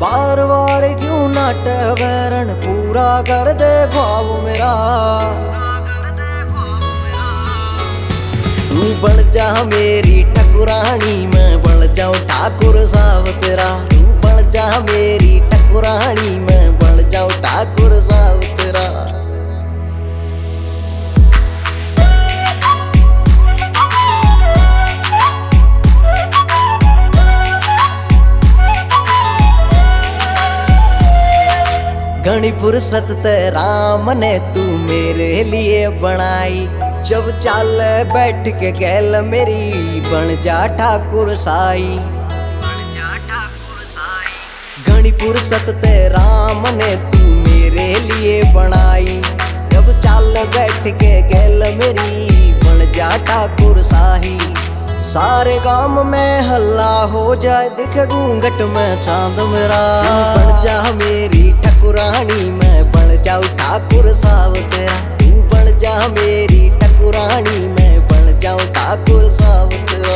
बार बार क्यों नाट वैरण, पूरा कर दे ख्वाब मेरा। तू बन जा मेरी ठकुरानी, मैं बन जाऊं ठाकुर साहब तेरा। तू बन जा मेरी ठकुरानी, मैं बन जाऊं ठाकुर साहब तेरा। घनी फुर्सत ते राम ने तू मेरे लिए बनाई, जब चाल बैठ के गैल मेरी बन जा ठाकुर साई। घनी फुर्सत ते राम ने तू मेरे लिए बनाई, जब चाल बैठ के गैल मेरी बन जा ठाकुर साही। सारे गांव में हल्ला हो जाए, दिख घूंघट में चांद मेरा। बन जा मेरी ठकुरानी, मैं बन जाऊं ठाकुर साहब तेरा। तू बन जा मेरी ठकुरानी, मैं बन जाऊं ठाकुर साहब तेरा।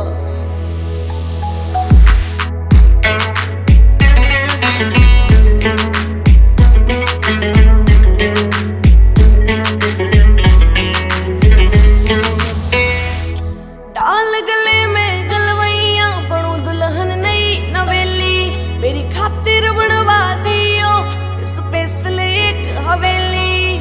मेरी खातिर बनवा दियो स्पेशल एक हवेली।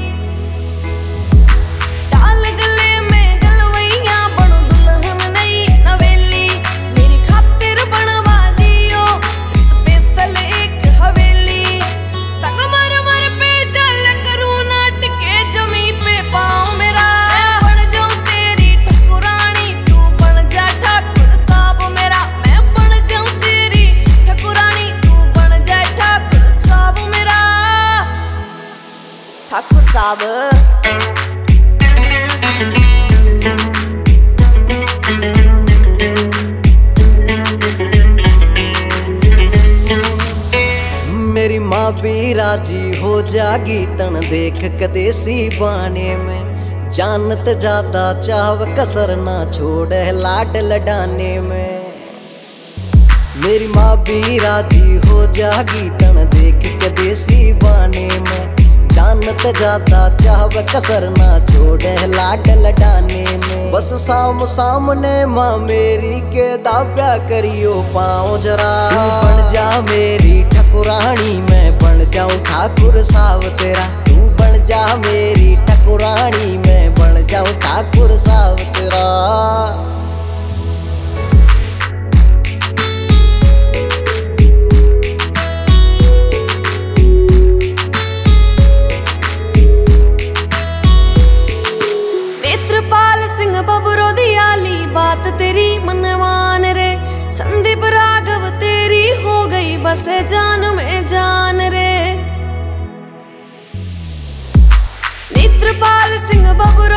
डाल गले में गलवैया बनो दुल्हन नई नवेली। मेरी खातिर बनवा दियो स्पेशल एक हवेली। संगमरमर पे चल करूं नाटके जमी पे पाँव मेरा। मैं बन जाऊं तेरी ठकुरानी, तू बन जा ठाकुर साहब मेरा। मैं बन जाऊं तेरी ठकुरानी, ठाकुर साहब। मेरी माँ भी राजी हो जागी तन देख के देसी बाने में। जानत ज्यादा चाव कसर ना छोड़े लाड लडाने में। मेरी माँ भी राजी हो जागी तन देख के देसी बाने में। जानत ज्यादा चाहव कसर ना छोड़े लाड लडाने में। बस सामने माँ मेरी के दाव्या करियो पाँव जरा। तू बन जा मेरी ठकुरानी, मैं बन जाऊं ठाकुर साहब तेरा। तू बन जा मेरी ठकुरानी, मैं बन जाऊं ठाकुर साहब तेरा। बात तेरी मनवान रे, संदीप राघव तेरी हो गई बसे जान में जान रे। नेत्रपाल सिंह बबरो